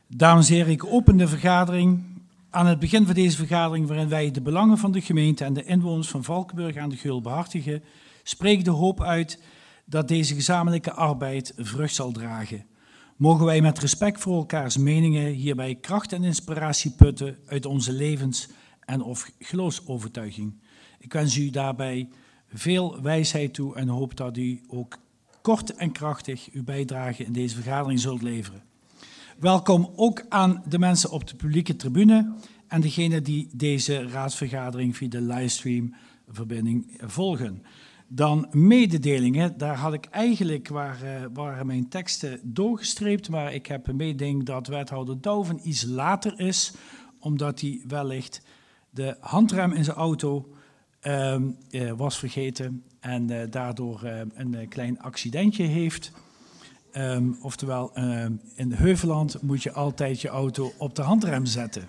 Dames en heren, ik open de vergadering. Aan het begin van deze vergadering, waarin wij de belangen van de gemeente en de inwoners van Valkenburg aan de Geul behartigen, spreek de hoop uit dat deze gezamenlijke arbeid vrucht zal dragen. Mogen wij met respect voor elkaars meningen hierbij kracht en inspiratie putten uit onze levens- en of geloofsovertuiging. Ik wens u daarbij veel wijsheid toe en hoop dat u ook kort en krachtig uw bijdrage in deze vergadering zult leveren. Welkom ook aan de mensen op de publieke tribune en degenen die deze raadsvergadering via de livestreamverbinding volgen. Dan mededelingen, daar had ik eigenlijk, waren mijn teksten doorgestreept, maar ik heb een mededeling dat wethouder Douwen iets later is, omdat hij wellicht de handrem in zijn auto was vergeten en daardoor een klein accidentje heeft. Oftewel, in Heuveland moet je altijd je auto op de handrem zetten.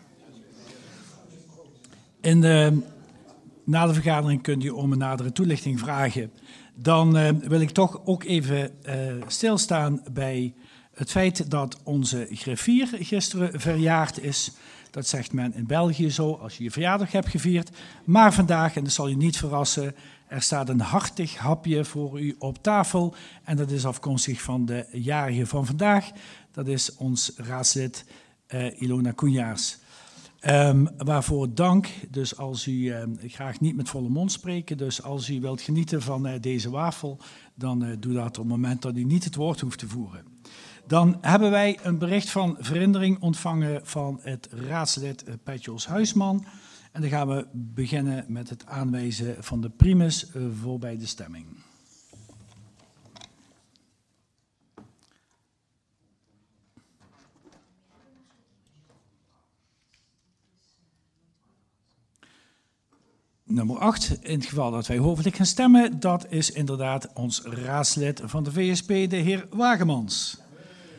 Na de vergadering kunt u om een nadere toelichting vragen. Dan wil ik toch ook even stilstaan bij het feit dat onze griffier gisteren verjaard is. Dat zegt men in België zo, als je je verjaardag hebt gevierd. Maar vandaag, en dat zal u niet verrassen, er staat een hartig hapje voor u op tafel. En dat is afkomstig van de jarige van vandaag. Dat is ons raadslid Ilona Cunhaars. Waarvoor dank. Dus als u, ik graag niet met volle mond spreken, dus als u wilt genieten van deze wafel, dan doe dat op het moment dat u niet het woord hoeft te voeren. Dan hebben wij een bericht van verhindering ontvangen van het raadslid Petjos Huisman. En dan gaan we beginnen met het aanwijzen van de primus voor bij de stemming. Nummer 8, in het geval dat wij hoofdelijk gaan stemmen, dat is inderdaad ons raadslid van de VSP, de heer Wagemans.